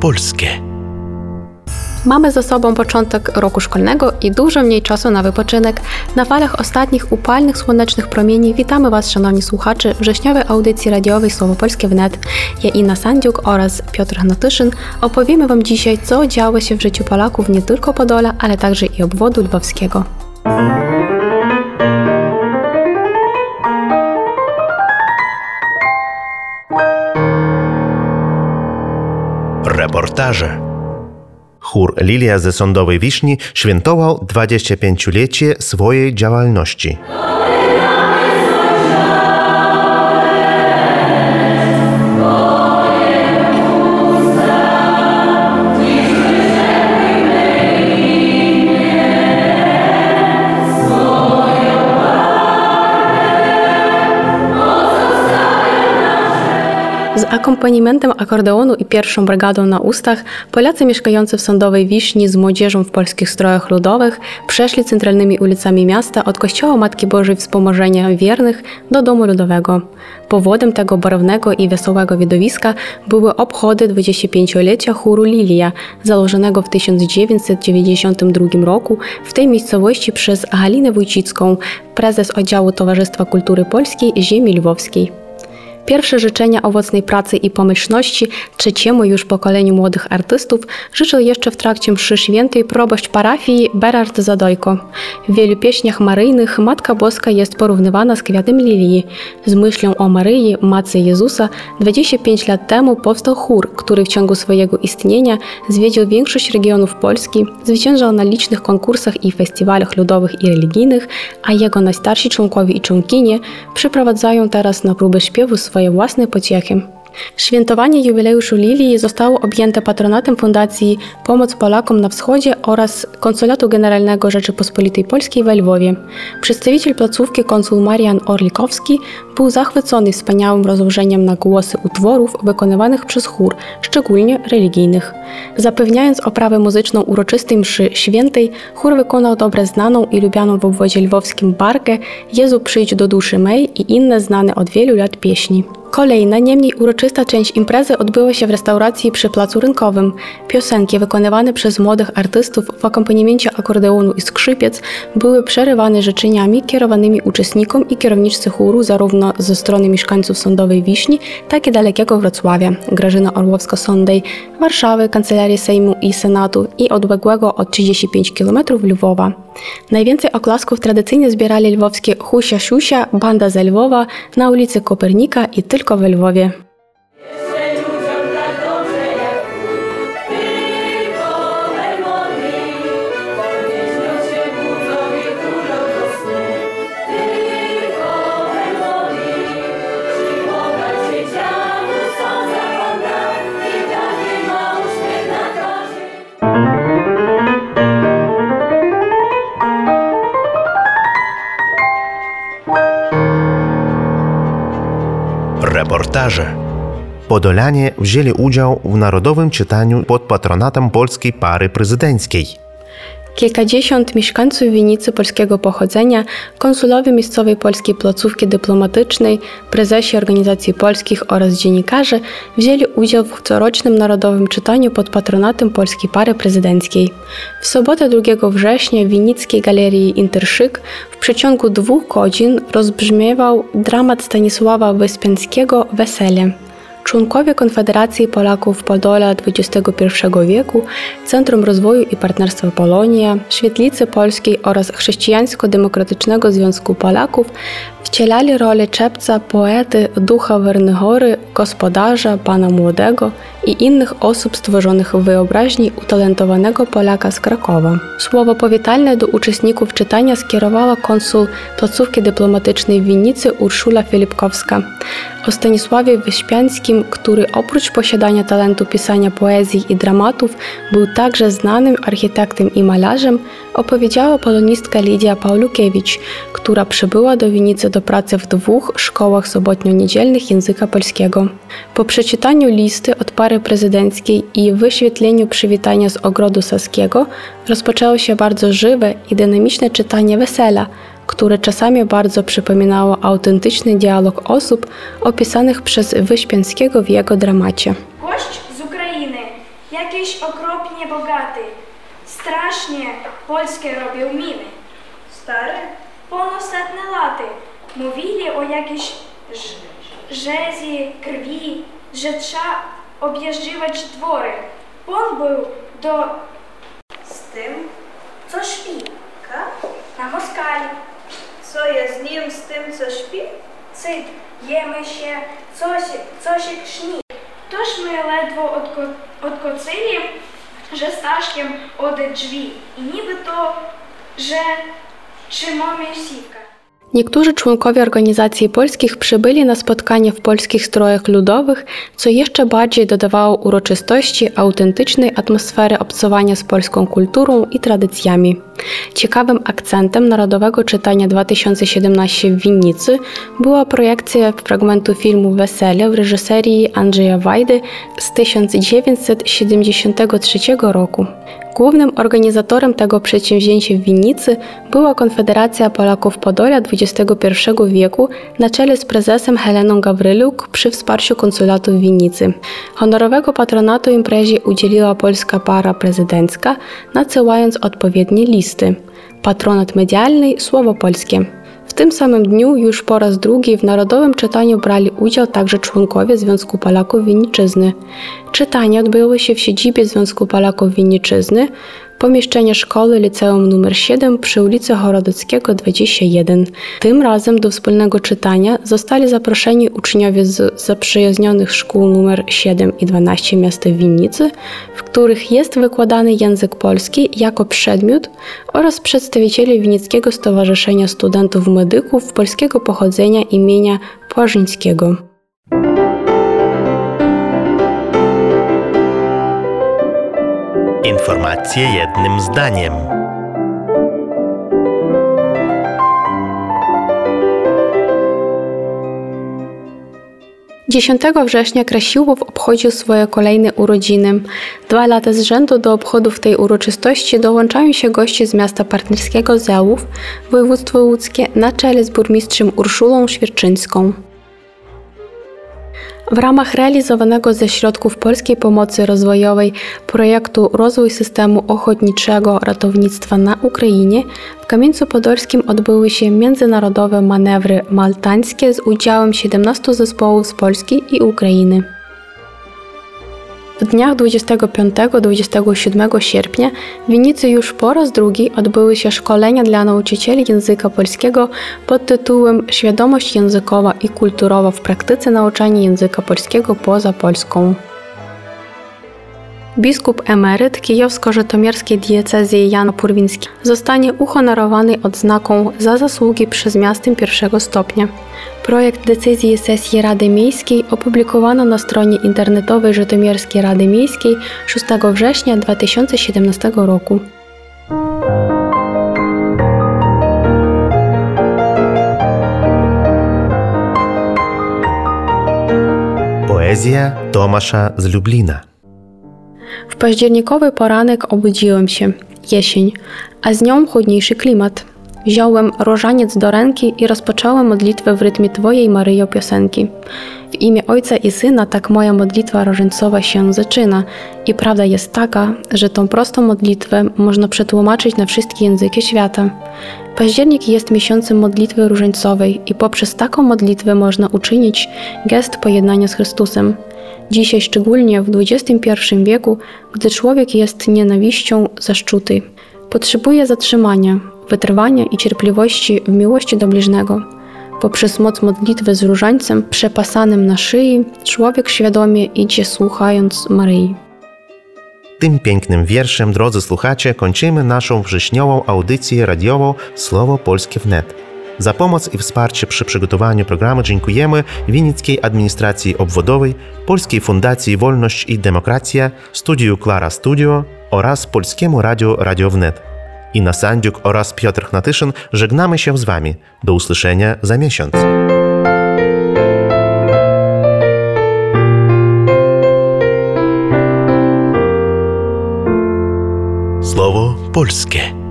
polskie. Mamy za sobą początek roku szkolnego i dużo mniej czasu na wypoczynek. Na falach ostatnich upalnych słonecznych promieni witamy Was, szanowni słuchacze, w wrześniowej audycji radiowej Słowo Polskie wnet. Ja, Inna Sandziuk oraz Piotr Hnatyszyn opowiemy Wam dzisiaj, co działo się w życiu Polaków nie tylko Podola, ale także i obwodu lwowskiego. Reportaże. Chór Lilia ze Sądowej Wiśni świętował 25-lecie swojej działalności. Z akompanimentem akordeonu i pierwszą brygadą na ustach Polacy mieszkający w Sądowej Wiśni z młodzieżą w polskich strojach ludowych przeszli centralnymi ulicami miasta od kościoła Matki Bożej Wspomożenia Wiernych do Domu Ludowego. Powodem tego barwnego i wesołego widowiska były obchody 25-lecia chóru Lilia, założonego w 1992 roku w tej miejscowości przez Halinę Wójcicką, prezes oddziału Towarzystwa Kultury Polskiej Ziemi Lwowskiej. Pierwsze życzenia owocnej pracy i pomyślności trzeciemu już pokoleniu młodych artystów życzył jeszcze w trakcie mszy świętej proboszcz parafii Berard Zadojko. W wielu pieśniach maryjnych Matka Boska jest porównywana z kwiatem lilii. Z myślą o Maryi, Matce Jezusa, 25 lat temu powstał chór, który w ciągu swojego istnienia zwiedził większość regionów Polski, zwyciężał na licznych konkursach i festiwalach ludowych i religijnych, a jego najstarsi członkowie i członkinie przyprowadzają teraz na próby śpiewu swoje własne pociechy. Świętowanie jubileuszu Lilii zostało objęte patronatem Fundacji Pomoc Polakom na Wschodzie oraz Konsulatu Generalnego Rzeczypospolitej Polskiej we Lwowie. Przedstawiciel placówki konsul Marian Orlikowski był zachwycony wspaniałym rozłożeniem na głosy utworów wykonywanych przez chór, szczególnie religijnych. Zapewniając oprawę muzyczną uroczystej mszy świętej, chór wykonał dobrze znaną i lubianą w obwodzie lwowskim barkę Jezu przyjdź do duszy mej i inne znane od wielu lat pieśni. Kolejna, nie mniej uroczysta część imprezy odbyła się w restauracji przy Placu Rynkowym. Piosenki wykonywane przez młodych artystów w akompaniamencie akordeonu i skrzypiec były przerywane życzeniami kierowanymi uczestnikom i kierowniczce chóru zarówno ze strony mieszkańców Sądowej Wiśni, tak i dalekiego Wrocławia, Grażyna Orłowska-Sondej, Warszawy, Kancelarii Sejmu i Senatu i odległego od 35 km Lwowa. Najwięcej oklasków tradycyjnie zbierali lwowskie Husia Siusia, Banda ze Lwowa na ulicy Kopernika i tylko we Lwowie. Reportaże. Podolanie wzięli udział w narodowym czytaniu pod patronatem polskiej pary prezydenckiej. Kilkadziesiąt mieszkańców Winicy polskiego pochodzenia, konsulowie miejscowej polskiej placówki dyplomatycznej, prezesi organizacji polskich oraz dziennikarze wzięli udział w corocznym narodowym czytaniu pod patronatem polskiej pary prezydenckiej. W sobotę 2 września w Winickiej Galerii Interszyk w przeciągu 2 godzin rozbrzmiewał dramat Stanisława Wyspiańskiego „Wesele”. Członkowie Konfederacji Polaków Podola XXI wieku, Centrum Rozwoju i Partnerstwa Polonia, Świetlicy Polskiej oraz Chrześcijańsko-Demokratycznego Związku Polaków wcielali rolę czepca, poety, ducha Wernygory, gospodarza, pana młodego i innych osób stworzonych w wyobraźni utalentowanego Polaka z Krakowa. Słowo powitalne do uczestników czytania skierowała konsul placówki dyplomatycznej w Winicy Urszula Filipkowska. O Stanisławie Wyspiańskim, który oprócz posiadania talentu pisania poezji i dramatów był także znanym architektem i malarzem, opowiedziała polonistka Lidia Paulukiewicz, która przybyła do Winicy do pracy w 2 szkołach sobotnio-niedzielnych języka polskiego. Po przeczytaniu listy od pary prezydenckiej i wyświetleniu przywitania z Ogrodu Saskiego rozpoczęło się bardzo żywe i dynamiczne czytanie wesela, które czasami bardzo przypominało autentyczny dialog osób opisanych przez Wyspiańskiego w jego dramacie. Gość z Ukrainy. Ja jakiś okropnie bogaty. Strasznie polskie robił miny. Stary? Ponadsetne laty. Mówili o jakiejś rzezi krwi, że trzeba objeżdżać dwory. On był Z tym? co śpi Ka? na Moskali. Co jest z nim, z tym, co śpi? Cyd, jemy się, co się krzni. Toż my ledwo odkocyli, że Staszkiem ode drzwi. I niby to, że trzymamy siwka. Niektórzy członkowie organizacji polskich przybyli na spotkanie w polskich strojach ludowych, co jeszcze bardziej dodawało uroczystości autentycznej atmosfery obcowania z polską kulturą i tradycjami. Ciekawym akcentem Narodowego Czytania 2017 w Winnicy była projekcja fragmentu filmu Wesele w reżyserii Andrzeja Wajdy z 1973 roku. Głównym organizatorem tego przedsięwzięcia w Winnicy była Konfederacja Polaków Podolia XXI wieku na czele z prezesem Heleną Gawryluk przy wsparciu konsulatu w Winnicy. Honorowego patronatu imprezie udzieliła polska para prezydencka, nadsyłając odpowiednie listy. Patronat medialny – słowo polskie. W tym samym dniu już po raz drugi w Narodowym Czytaniu brali udział także członkowie Związku Polaków Winniczyzny. Czytanie odbyło się w siedzibie Związku Polaków Winniczyzny, pomieszczenie szkoły Liceum nr 7 przy ulicy Chorodeckiego 21. Tym razem do wspólnego czytania zostali zaproszeni uczniowie z zaprzyjaźnionych szkół nr 7 i 12 miasta Winnicy, w których jest wykładany język polski jako przedmiot, oraz przedstawicieli Winnickiego Stowarzyszenia Studentów Medyków polskiego pochodzenia imienia Płażyńskiego. Informacje jednym zdaniem. Dziesiątego września Krasiłów obchodził swoje kolejne urodziny. 2 lata z rzędu do obchodów tej uroczystości dołączają się goście z miasta partnerskiego Załów, województwo łódzkie, na czele z burmistrzem Urszulą Świerczyńską. W ramach realizowanego ze środków Polskiej Pomocy Rozwojowej projektu Rozwój systemu ochotniczego ratownictwa na Ukrainie w Kamieńcu-Podolskim odbyły się międzynarodowe manewry maltańskie z udziałem 17 zespołów z Polski i Ukrainy. W dniach 25-27 sierpnia w Winnicy już po raz drugi odbyły się szkolenia dla nauczycieli języka polskiego pod tytułem Świadomość językowa i kulturowa w praktyce nauczania języka polskiego poza Polską. Biskup emeryt kijowsko-żytomierskiej diecezji Jan Purwiński zostanie uhonorowany odznaką za zasługi przez miastem pierwszego stopnia. Projekt decyzji sesji Rady Miejskiej opublikowano na stronie internetowej Żytomierskiej Rady Miejskiej 6 września 2017 roku. Poezja Tomasza z Lublina. W październikowy poranek obudziłem się. Jesień, a z nią chłodniejszy klimat. Wziąłem różaniec do ręki i rozpocząłem modlitwę w rytmie Twojej, Maryjo, piosenki. W imię Ojca i Syna tak moja modlitwa różańcowa się zaczyna. I prawda jest taka, że tą prostą modlitwę można przetłumaczyć na wszystkie języki świata. Październik jest miesiącem modlitwy różańcowej i poprzez taką modlitwę można uczynić gest pojednania z Chrystusem. Dzisiaj, szczególnie w XXI wieku, gdy człowiek jest nienawiścią zaszczuty, potrzebuje zatrzymania, wytrwania i cierpliwości w miłości do bliźnego. Poprzez moc modlitwy z różańcem przepasanym na szyi, człowiek świadomie idzie słuchając Maryi. Tym pięknym wierszem, drodzy słuchacze, kończymy naszą wrześniową audycję radiową Słowo Polskie wnet. Za pomoc i wsparcie przy przygotowaniu programu dziękujemy Winnickiej Administracji Obwodowej, Polskiej Fundacji Wolność i Demokracja, Studiu Klara Studio oraz Polskiemu Radiu Radio Wnet. Inna Sandziuk oraz Piotr Hnatyszyn żegnamy się z Wami. Do usłyszenia za miesiąc. Słowo polskie.